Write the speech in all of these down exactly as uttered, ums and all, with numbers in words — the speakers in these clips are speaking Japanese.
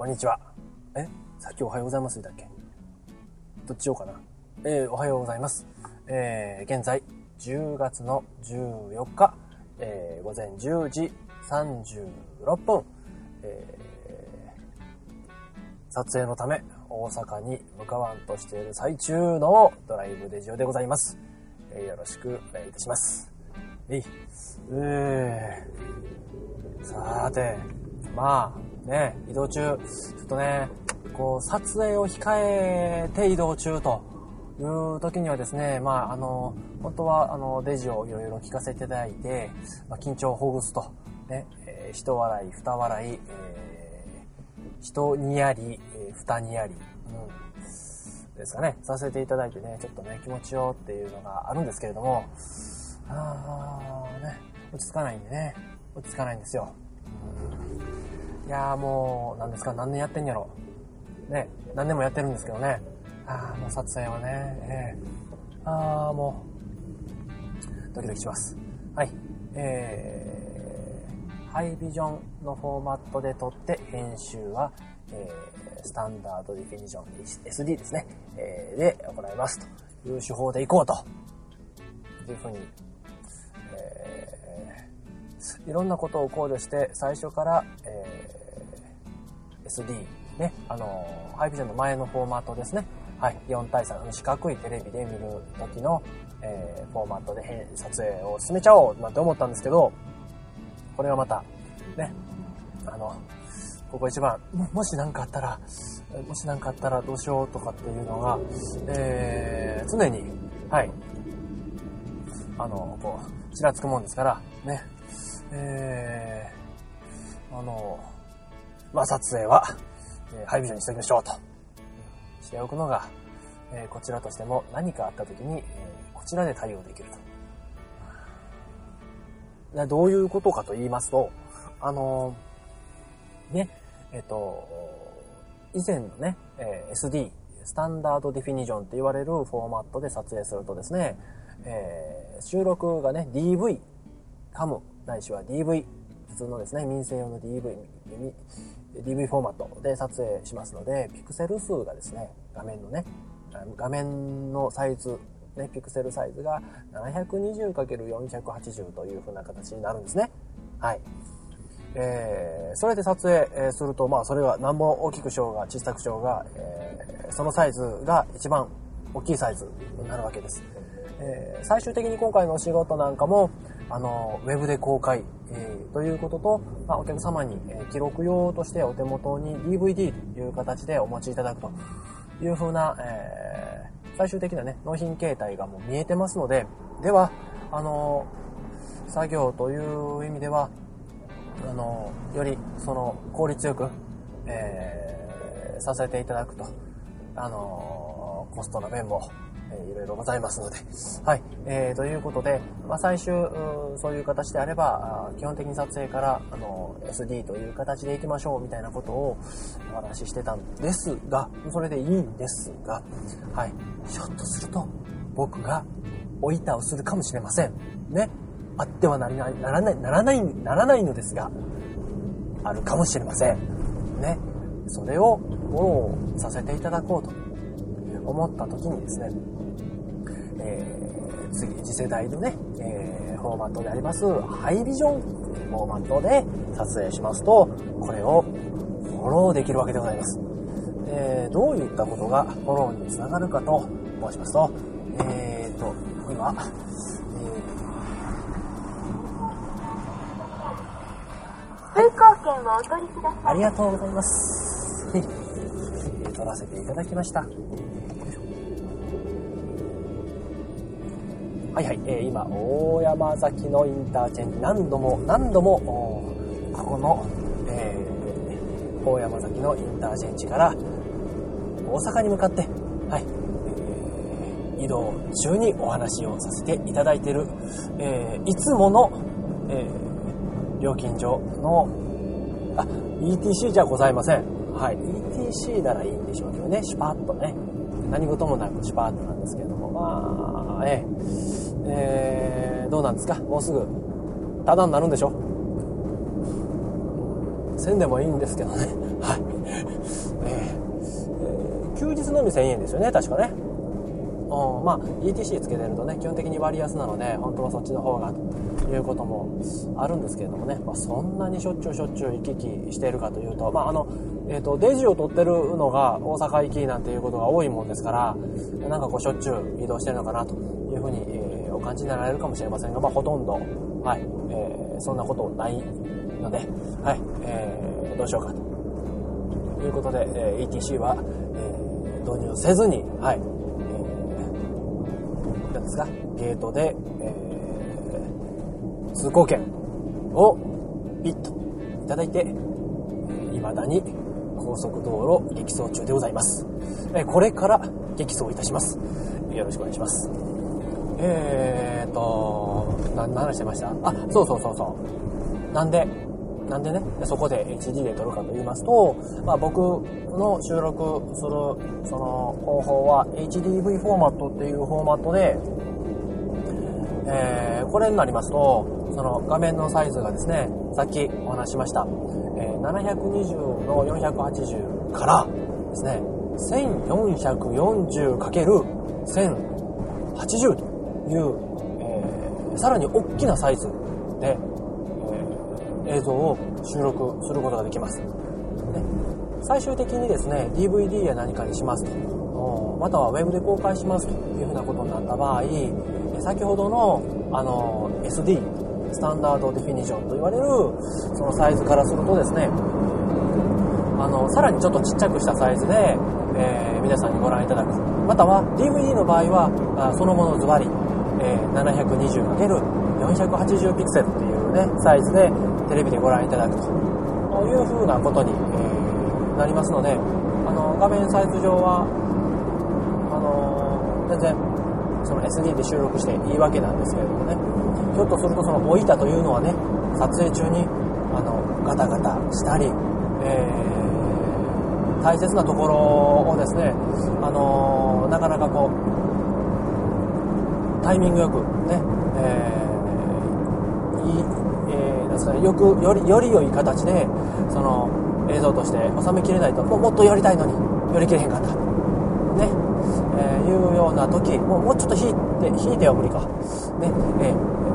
こんにちは。えさっきおはようございますだっけ？どっちようかな。えー、おはようございます。えー、現在、じゅうがつのじゅうよっか、えー、午前じゅうじさんじゅうろっぷん、えー、撮影のため大阪に向かわんとしている最中のドライブデジオでございます。えー、よろしくお願いいたします。えい。えー、さーて、まあね、移動中、ちょっとね、こう撮影を控えて移動中という時にはですね、まああの本当はあのデジをいろいろ聞かせていただいて、まあ、緊張をほぐすとね、えー、一笑い二笑い、えー、一にやり、えー、二にやり、うん、ですかね、させていただいてね、ちょっとね気持ちよっていうのがあるんですけれども、あーね、落ち着かないんでね、落ち着かないんですよ。いやーもう何ですか、何年やってんやろね、何年もやってるんですけどね、あーもう撮影はね、えー、あーもうドキドキします。はい、えー、ハイビジョンのフォーマットで撮って編集は、えー、スタンダードディフィニション エスディー ですね、えー、で行いますという手法でいこうというふうに、えー、いろんなことを考慮して最初から、えー、エスディーね、あのー、ハイビジョンの前のフォーマットですね。はい、よんたいさん、四角いテレビで見る時の、えー、フォーマットで撮影を進めちゃおうなんて思ったんですけど、これがまた、ね、あの、ここ一番、も、もし何かあったら、もし何かあったらどうしようとかっていうのが、えー、常に、はい、あの、こう、ちらつくもんですから、ね、えー、あの、まあ、撮影は、ハイビジョンにしておきましょうとしておくのが、えー、こちらとしても何かあった時に、えー、こちらで対応できると。どういうことかと言いますと、あのー、ね、えっと、以前のね、えー、エスディー、スタンダードディフィニションって言われるフォーマットで撮影するとですね、えー、収録がね、ディーブイ、カム、ないしは ディーブイ、普通のですね、民生用の ディーブイ、ディーブイ フォーマットで撮影しますので、ピクセル数がですね、画面のね、画面のサイズ、ね、ピクセルサイズが ななひゃくにじゅうかけるよんひゃくはちじゅう という風な形になるんですね。はい。えー、それで撮影すると、まあ、それが何本大きくしようが小さくしようが、えー、そのサイズが一番大きいサイズになるわけです。えー、最終的に今回のお仕事なんかも、あの、ウェブで公開、えー、ということと、まあ、お客様に、えー、記録用としてお手元に ディーブイディー という形でお持ちいただくというふうな、えー、最終的なね、納品形態がもう見えてますので、では、あの、作業という意味では、あの、よりその効率よく、えー、させていただくと、あの、コストの面も、いろいろございますので、はい、えー、ということで、まあ、最終そういう形であれば基本的に撮影からあの エスディー という形でいきましょうみたいなことをお話ししてたんですが、それでいいんですが、はい、ひょっとすると僕がお板をするかもしれませんね。あってはならないならないならないならないのですが、あるかもしれませんね。それをフォローさせていただこうと思った時にですね、えー、次次世代のね、えー、フォーマットでありますハイビジョンフォーマットで撮影しますと、これをフォローできるわけでございます。えー、どういったことがフォローにつながるかと申しますと、えーと今、えー、通行券をお取りください。 ありがとうございます。はい、えー、取らせていただきました。はいはい、えー、今大山崎のインターチェンジ、何度も何度もここの、えー、大山崎のインターチェンジから大阪に向かって、はい、えー、移動中にお話をさせていただいている、えー、いつもの、えー、料金所のあ イーティーシー じゃございません。はい、イーティーシー ならいいんでしょうけどね、シュパッとね、何事もなくシュパッとなんですけれども、まあ、えーえー、どうなんですか、もうすぐタダになるんでしょ。せんでもいいんですけどね。はい。 えー、休日のみせんえんですよね、確かね。うん、まあ イーティーシー つけてるとね基本的に割安なので本当はそっちの方がということもあるんですけれどもね、まあ、そんなにしょっちゅうしょっちゅう行き来しているかというと、まああのえー、とデジを取ってるのが大阪行きなんていうことが多いもんですから、なんかこうしょっちゅう移動してるのかなというふうに、えー、お感じになられるかもしれませんが、まあ、ほとんど、はいえー、そんなことないので、はいえー、どうしようかということで、えー、イーティーシー は、えー、導入せずに、はいなんですがゲートで、えー、通行券をピッといただいて、未だに高速道路激走中でございます。えー、これから激走いたします。よろしくお願いします。えーと何の話してました？あ、そうそうそうそうなんでなんでねそこで エイチディー で撮るかと言いますと、まあ、僕の収録するその方法は エイチディーブイ フォーマットっていうフォーマットで、えー、これになりますとその画面のサイズがですね、さっきお話ししました、えー、ななひゃくにじゅうのよんひゃくはちじゅうからですね せんよんひゃくよんじゅうかけるせんはちじゅうという、えー、さらに大きなサイズで映像を収録することができます。で最終的にですね ディーブイディー や何かにしますと、またはウェブで公開しますというふうなことになった場合、先ほどの、あの エスディー スタンダードディフィニションと言われるそのサイズからするとですね、あのさらにちょっとちっちゃくしたサイズで、えー、皆さんにご覧いただく、または ディーブイディー の場合はそのものズバリ、えー、ななひゃくにじゅうかけるよんひゃくはちじゅう ピクセルっていうねサイズでテレビでご覧いただくという風なことに、えー、なりますので、あの画面サイズ上はあの全然その エスディー で収録していいわけなんですけれどもね、ひょっとするとその老いたというのはね撮影中にあのガタガタしたり、えー、大切なところをですね、あのなかなかこうタイミングよくね、えー、いいよくよりより良い形でその映像として収めきれないと、もうもっとやりたいのにやりきれへんかったね、えー、いうような時、もうもうちょっと引いて引いては無理かね、え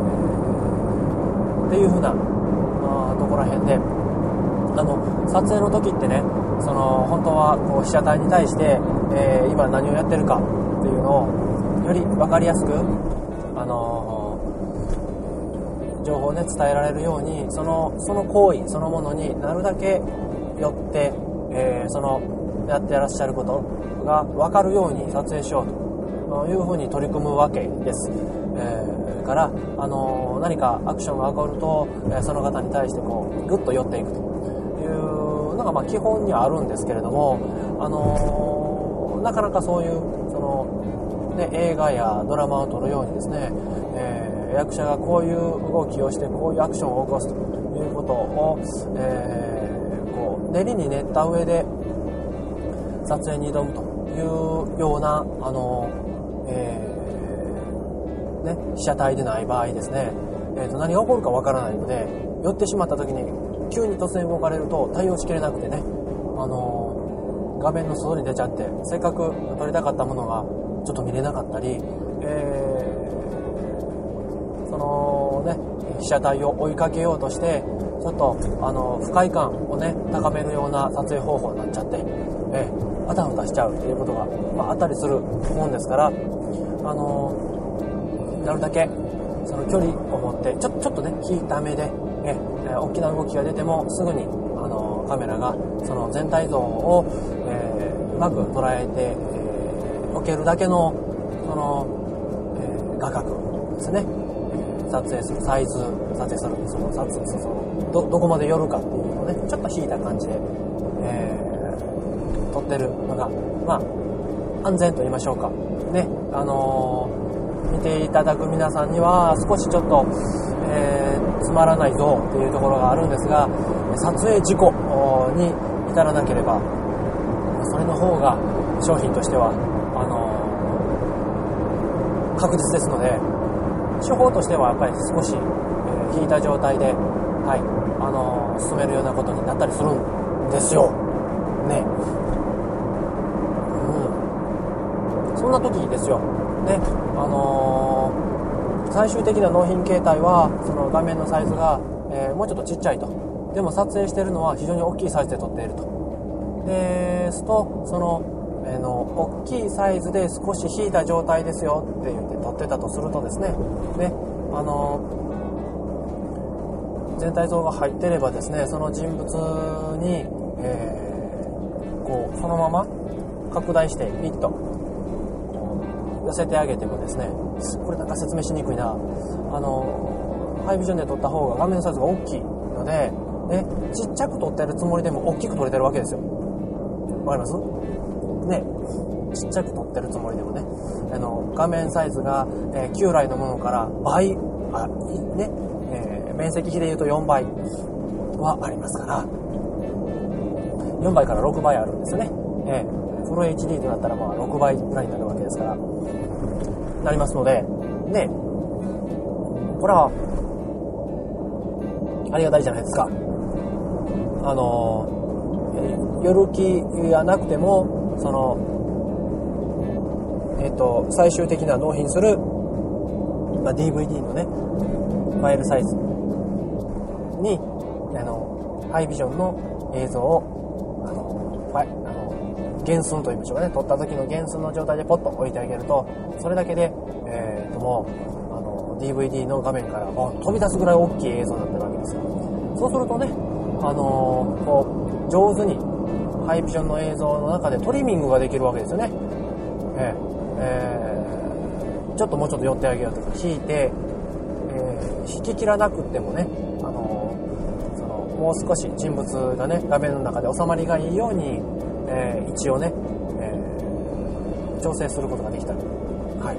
ー、っていう風なあところら辺で、あの撮影の時ってね、その本当はこう被写体に対して、えー、今何をやってるかっていうのをより分かりやすくあの情報をね伝えられるように、そのその行為そのものになるだけよって、えー、そのやってらっしゃることが分かるように撮影しようというふうに取り組むわけです。えー、から、あのー、何かアクションが起こると、えー、その方に対してこうグッと寄っていくというのがまあ基本にはあるんですけれども、あのー、なかなかそういうその、ね、映画やドラマを撮るようにですね、えー役者がこういう動きをしてこういうアクションを起こすということを、えー、こう練りに練った上で撮影に挑むというようなあの、えーね、被写体でない場合ですね、えーと、何が起こるかわからないので、寄ってしまった時に急に突然動かれると対応しきれなくてね、あの画面の外に出ちゃってせっかく撮りたかったものがちょっと見れなかったり、えーそのね、被写体を追いかけようとしてちょっとあの不快感をね高めるような撮影方法になっちゃって、えー、あたふたしちゃうっていうことが、まあ、あったりするもんですから、あのなるだけその距離を持ってちょ、ちょっとね引いた目で、えー、大きな動きが出てもすぐにあのカメラがその全体像を、えー、うまく捉えて、えー、おけるだけのその、えー、画角ですね、撮影するサイズ、撮影するその撮影その ど, どこまで寄るかっていうのをねちょっと引いた感じで、えー、撮ってるのがまあ安全と言いましょうかね、あのー、見ていただく皆さんには少しちょっと、えー、つまらないぞっていうところがあるんですが、撮影事故に至らなければそれの方が商品としてはあのー、確実ですので、手法としてはやっぱり少し、えー、引いた状態で、はい、あのー、進めるようなことになったりするんですよ。 ね、うん、そんな時にですよね、あのー、最終的な納品形態はその画面のサイズが、えー、もうちょっとちっちゃいと。でも撮影しているのは非常に大きいサイズで撮っていると。ですとその、えー、の大きいサイズで少し引いた状態ですよって言って撮ってたとするとですね、ね、あのー、全体像が入ってればですね、その人物に、えー、こうそのまま拡大してピッと寄せてあげてもですね、これなんか説明しにくいな、あのハイビジョンで撮った方が画面サイズが大きいので、ね、ちっちゃく撮ってるつもりでも大きく撮れてるわけですよ。わかりますね。ちっちゃく撮ってるつもりでもね、あの画面サイズが、えー、旧来のものから倍あ、ねえー、面積比でいうとよんばいはありますから、よんばいからろくばいあるんですよね。えー、フル エイチディー となったらまあろくばいぐらいになるわけですからなりますので、ね、これはありがたいじゃないですか。あのー、寄る気がなくてもそのえっと最終的な納品する、まあ、ディーブイディー のねファイルサイズにあのハイビジョンの映像をあのファイあの原寸と言いましょうかね、撮った時の原寸の状態でポッと置いてあげると、それだけで、えー、ともうあの ディーブイディー の画面から飛び出すぐらい大きい映像になってるわけですよ。そうするとね、あのー、こう上手にハイビジョンの映像の中でトリミングができるわけですよね。えーえー、ちょっともうちょっと寄ってあげようとか引いて、えー、引き切らなくってもね、あのー、そのもう少し人物がね画面の中で収まりがいいように、えー、一応ね、えー、調整することができたり、はい、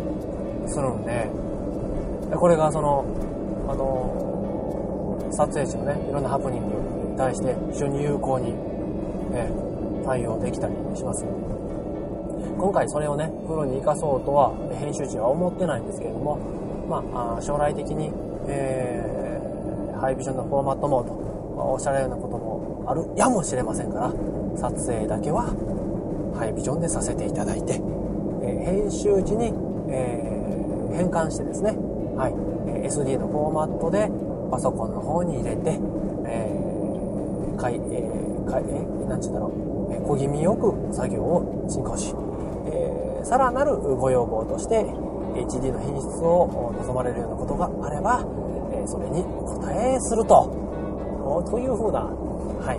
するんで、これがそのあのー撮影時のねいろんなハプニングに対して非常に有効に、えー、対応できたりします。今回それをねプロに生かそうとは編集時は思ってないんですけれども、まあ、将来的に、えー、ハイビジョンのフォーマットもと、まあ、おっしゃるようなこともあるやもしれませんから、撮影だけはハイビジョンでさせていただいて、えー、編集時に、えー、変換してですね、はい、エスディー のフォーマットでパソコンの方に入れて、えー、かい、えー、かい、えー、なんちゅうんだろう、えー、小気味よく作業を進行し、えー、さらなるご要望として エイチディー の品質を望まれるようなことがあれば、えー、それにお答えすると、というふうな、はい、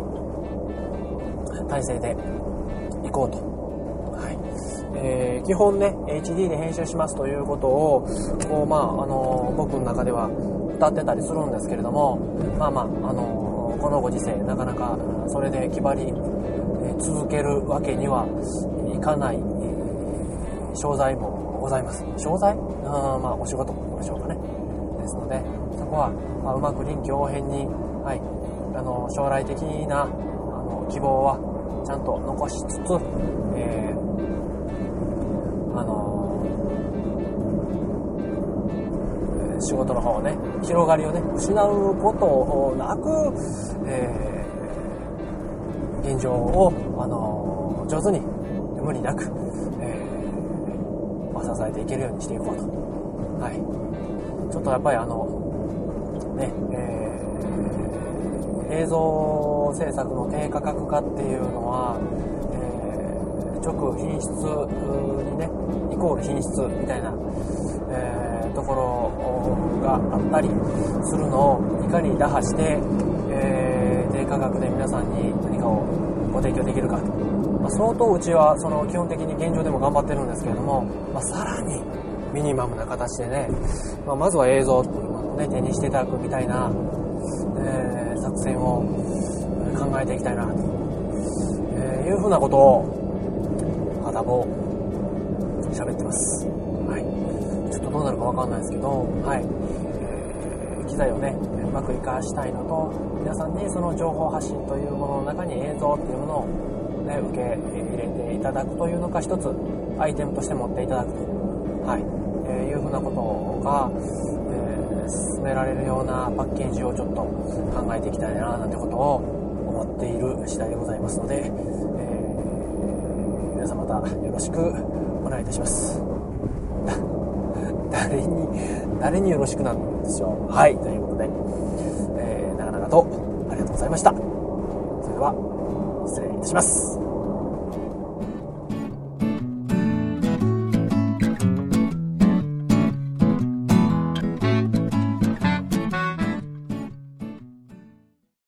体制でいこうと。はい、えー、基本ね エイチディー で編集しますということをこう、まああのー、僕の中では歌ってたりするんですけれども、まあまあ、あのー、このご時世なかなかそれで気張り、えー、続けるわけにはいかない、えー、商材もございます。商材？あまあお仕事も言いましょうかね。ですのでそこは、まあ、うまく臨機応変に、はい、あのー、将来的なあの希望はちゃんと残しつつ、えー、あのー仕事の方をね広がりをね失うことをなく、えー、現状を、あのー、上手に無理なく、えーまあ、支えていけるようにしていこうと。はい、ちょっとやっぱりあのね、えー、映像制作の低価格化っていうのは、えー、直品質にねイコール品質みたいな、えー、ところがあったりするのをいかに打破して、えー、低価格で皆さんに何かをご提供できるかと、まあ、相当うちはその基本的に現状でも頑張ってるんですけれども、まあ、さらにミニマムな形でね、まあ、まずは映像っていうものをね手にしていただくみたいな、えー、作戦を考えていきたいなと、えー、いうふうなことを片方喋ってます。はい、ちょっとどうなるかわかんないですけど、はい、えー、機材をねうまく活かしたいのと、皆さんにその情報発信というものの中に映像っていうものを、ね、受け入れていただくというのが一つアイテムとして持っていただくと、はい、えー、いうふうなことが、えー、進められるようなパッケージをちょっと考えていきたいななんてことを思っている次第でございますので、え皆さんまたよろしくお願いいたします。誰に、誰によろしくなんですよ。はい、ということで、えー、長々とありがとうございました。それでは、失礼いたします。